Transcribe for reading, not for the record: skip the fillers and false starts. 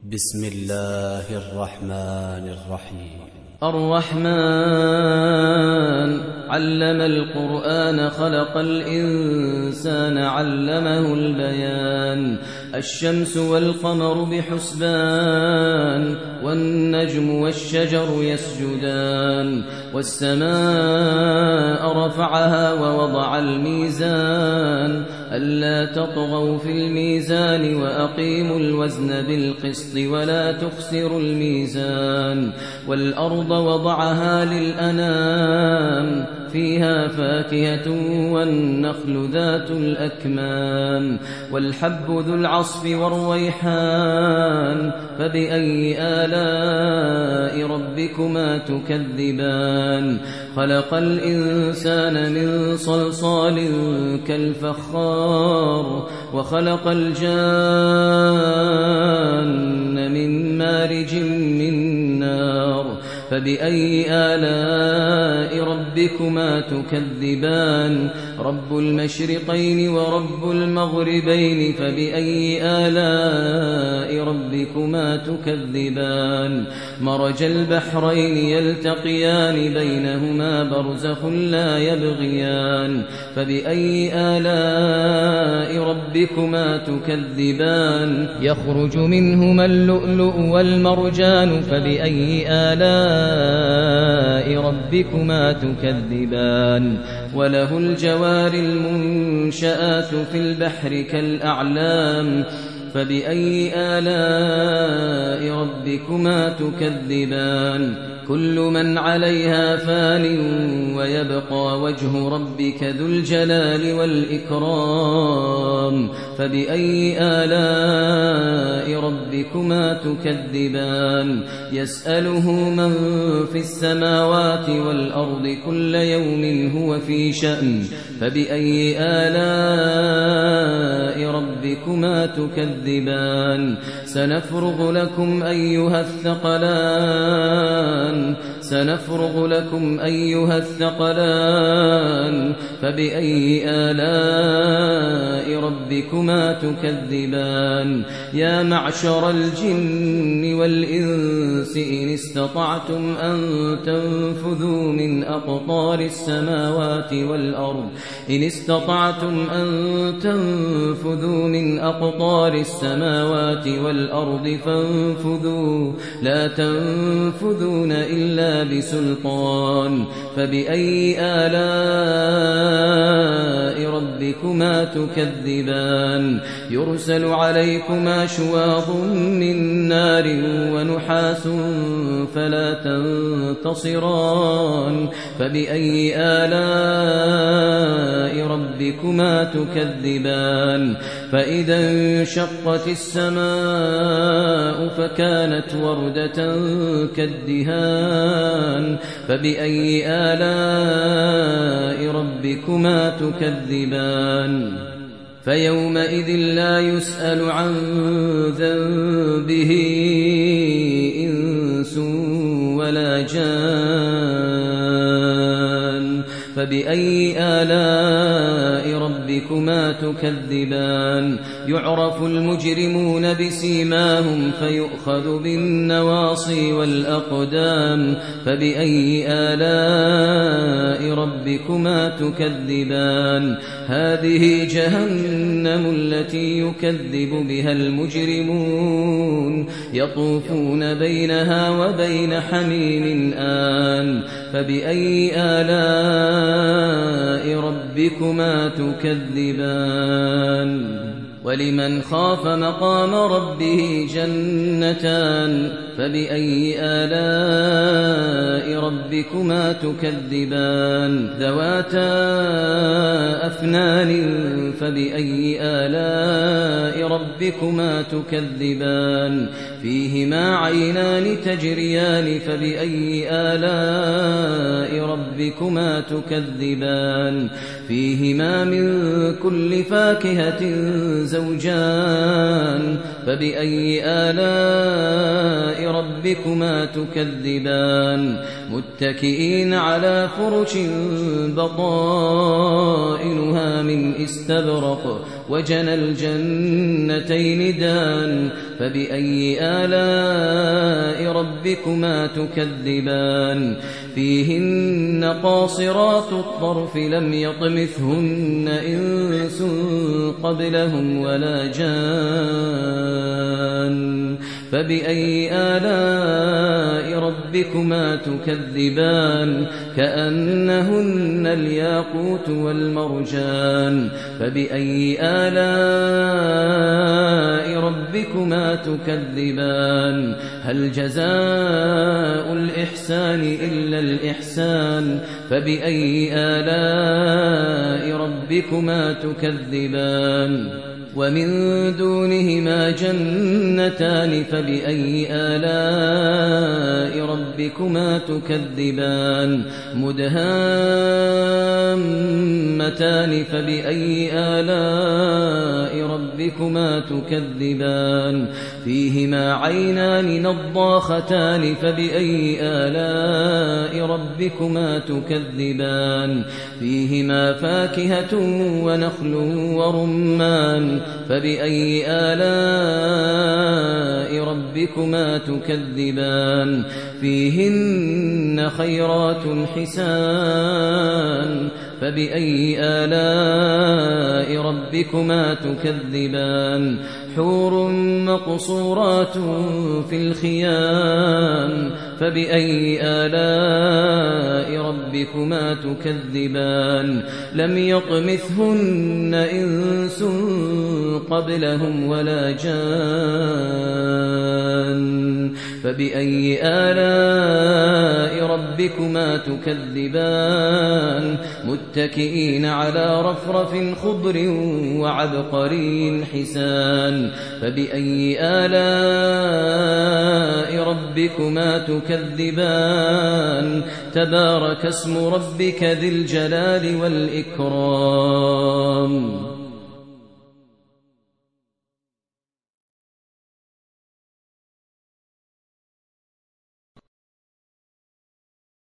بسم الله الرحمن الرحيم. الرحمن علم القرآن خلق الإنسان علمه البيان. الشمس والقمر بحسبان والنجم والشجر يسجدان. والسماء رفعها ووضع الميزان ألا تطغوا في الميزان وأقيموا الوزن بالقسط ولا تخسروا الميزان. والأرض وضعها للأنام فيها فاكهة والنخل ذات الأكمام والحب ذو العصف والريحان فبأي آلاء ربكما تكذبان. خلق الإنسان من صلصال كالفخار وخلق الجان من مارج من نار فبأي آلاء ربكما تكذبان. رب المشرقين ورب المغربين فبأي آلاء ربكما تكذبان. مرج البحرين يلتقيان بينهما برزخ لا يبغيان فبأي آلاء ربكما تكذبان. يخرج منهما اللؤلؤ والمرجان فبأي آلاء ربكما تكذبان. وله الجوار المنشآت في البحر كالأعلام فبأي آلاء ربكما تكذبان. كل من عليها فان ويبقى وجه ربك ذو الجلال والإكرام فبأي آلاء ربكما تكذبان. يسأله من في السماوات والأرض كل يوم هو في شأن فبأي آلاء ربكما تكذبان. سنفرغ لكم أيها الثقلان فبأي آلاء ربكما تكذبان. يا معشر الجن والإنس إن استطعتم أن تنفذوا من أقطار السماوات والأرض فانفذوا لا تنفذون إلا بسلطان فبأي آلاء ربكما تكذبان. يرسل عليكما شواظ من نار ونحاس فلا تنتصران فبأي آلاء ربكما تكذبان. فإذا انشقت السماء فكانت وردة كالدهان فبأي آلاء ربكما تكذبان. فيومئذ لا يسأل عن ذنبه إنس ولا جان فبأي آلاء ربكما تكذبان. يعرف المجرمون بسيماهم فيؤخذ بالنواصي والأقدام فبأي آلاء ربكما تكذبان. هذه جهنم التي يكذب بها المجرمون يطوفون بينها وبين حميم آن فبأي آلاء ربكما تكذبان. ولمن خاف مقام ربه جنتان فبأي آلاء ربكما تكذبان. ذواتا أفنان فبأي آلاء ربكما تكذبان. فيهما عينان تجريان فبأي آلاء ربكما تكذبان. فيهما من كل فاكهة زوجان فبأي آلاء ربكما تكذبان. متكئين على فرش بطائنها من استبرق وجنى الجنتين دان فبأي آلاء ربكما تكذبان فيهن قاصرات الطرف لم يطمثهن إنس قبلهم ولا جان فبأي آلاء ربكما تكذبان كأنهن الياقوت والمرجان فبأي آلاء ربكما تكذبان هل جزاء الإحسان إلا الإحسان فبأي آلاء ربكما تكذبان ومن دونهما جنتان فبأي آلاء ربكما تكذبان مدهامتان فبأي آلاء ربكما تكذبان فيهما عينان نضاختان فبأي آلاء ربكما تكذبان فيهما فاكهة ونخل ورمان فبأي آلاء ربكما تكذبان فيهن خيرات حسان فبأي آلاء ربكما تكذبان حور مقصورات في الخيام فبأي آلاء ربكما تكذبان لم يطمثهن إنس قبلهم ولا جان فبأي آلاء ربكما تكذبان متكئين على رفرف خضر وعبقري حسان فبأي آلاء ربكما تكذبان تبارك اسم ربك ذي الجلال والإكرام